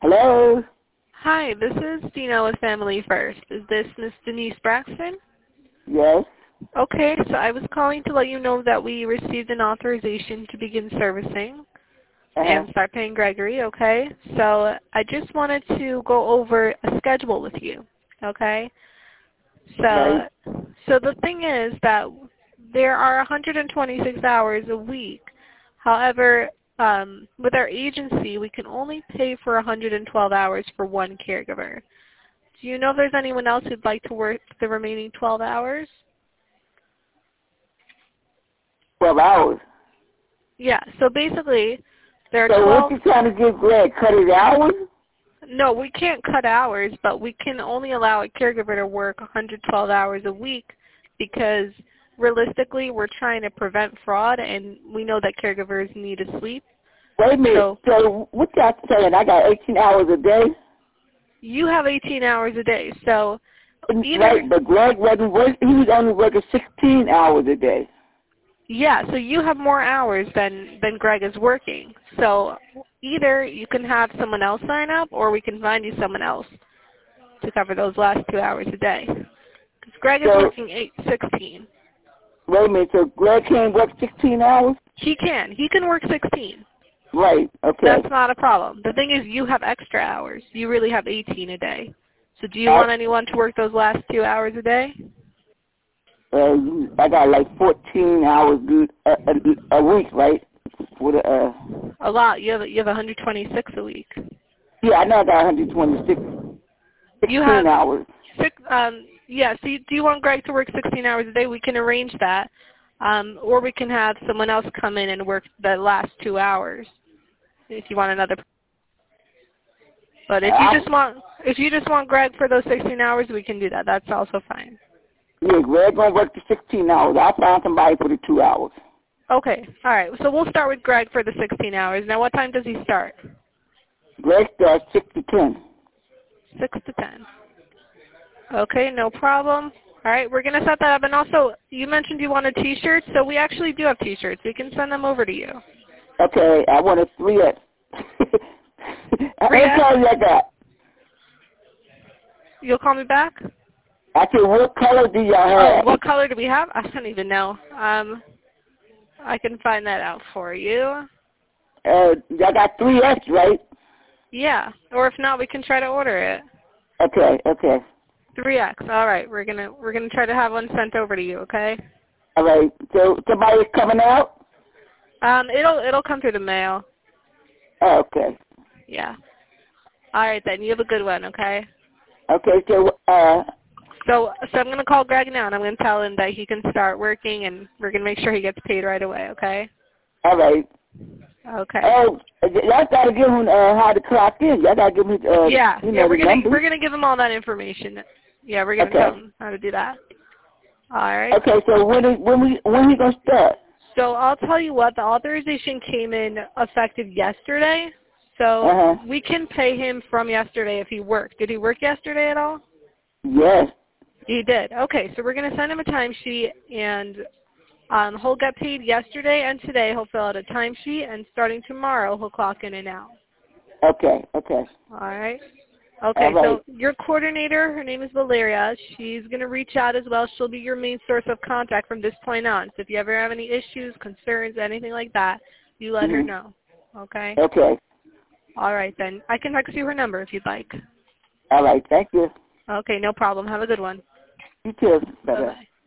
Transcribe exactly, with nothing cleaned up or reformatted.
Hello? Hi, this is Dina with Family First. Is this Miss Denise Braxton? Yes. Okay, so I was calling to let you know that we received an authorization to begin servicing Uh-huh. and start paying Gregory, okay? So I just wanted to go over a schedule with you, okay? So, Right. so the thing is that there are one hundred twenty-six hours a week. However, um, with our agency, we can only pay for one hundred twelve hours for one caregiver. Do you know if there's anyone else who'd like to work the remaining twelve hours? twelve hours. Yeah, so basically, there are So twelve. what you trying to give Greg? Cut his hours? No, we can't cut hours, but we can only allow a caregiver to work one hundred twelve hours a week because realistically, we're trying to prevent fraud, and we know that caregivers need to sleep. Wait a minute. So, So what y'all saying? I got eighteen hours a day? you have eighteen hours a day, so either, Right, but Greg wasn't working. He was only working sixteen hours a day. yeah, so you have more hours than, than Greg is working. So either you can have someone else sign up, or we can find you someone else to cover those last two hours a day. Because Greg is So, working eight, sixteen. wait a minute. So Greg can't work sixteen hours? He can. He can work sixteen. Right, okay. That's not a problem. The thing is you have extra hours. You really have eighteen a day. So do you I, want anyone to work those last two hours a day? uh, I got like fourteen hours a, a, a week, right? For the, uh, A lot. You have you have one hundred twenty-six a week. yeah, I know I got one hundred twenty-six. You sixteen have hours. six. Um, yeah. So you, do you want Greg to work sixteen hours a day? We can arrange that, um, or we can have someone else come in and work the last two hours if you want another. But if you I, just want if you just want Greg for those sixteen hours, we can do that. That's also fine. yeah, Greg gonna work the sixteen hours. I'll find somebody for the two hours. Okay. All right. So we'll start with Greg for the sixteen hours. Now, what time does he start? Greg starts six to ten. six to ten. Okay, no problem. All right, we're going to set that up. And also, you mentioned you wanted T-shirts, so we actually do have T-shirts. We can send them over to you. Okay, I want a three X. How three many X? colors I got? You'll call me back? I said, what color do y'all Oh, have? what color do we have? I don't even know. Um, I can find that out for you. Uh, y'all got three X, right? Yeah, or if not, we can try to order it. Okay, okay. three X. All right, we're gonna we're gonna try to have one sent over to you. Okay. All right. So somebody's coming out? Um, it'll it'll come through the mail. Oh, okay. Yeah. All right then. You have a good one. Okay. Okay. So uh, So so I'm gonna call Greg now, and I'm gonna tell him that he can start working, and we're gonna make sure he gets paid right away. Okay. all right. Okay. Oh, y'all gotta give him uh, how to clock in. Y'all gotta give him uh, Yeah. you Yeah. know, We're the gonna numbers. we're gonna give him all that information. Yeah. We're gonna Okay. tell him how to do that. All right. Okay. So when is, when we when we gonna start? So I'll tell you what, the authorization came in effective yesterday, so Uh-huh. we can pay him from yesterday if he worked. Did he work yesterday at all? Yes. He did. Okay, so we're going to send him a timesheet, and um, he'll get paid yesterday and today. He'll fill out a timesheet, and starting tomorrow, he'll clock in and out. Okay. Okay. All right? Okay, All right. so your coordinator, her name is Valeria. She's going to reach out as well. She'll be your main source of contact from this point on. So if you ever have any issues, concerns, anything like that, you let Mm-hmm. her know. Okay? Okay. All right, then. I can text you her number if you'd like. All right. Thank you. Okay, no problem. Have a good one. You too. Bye-bye. Bye-bye.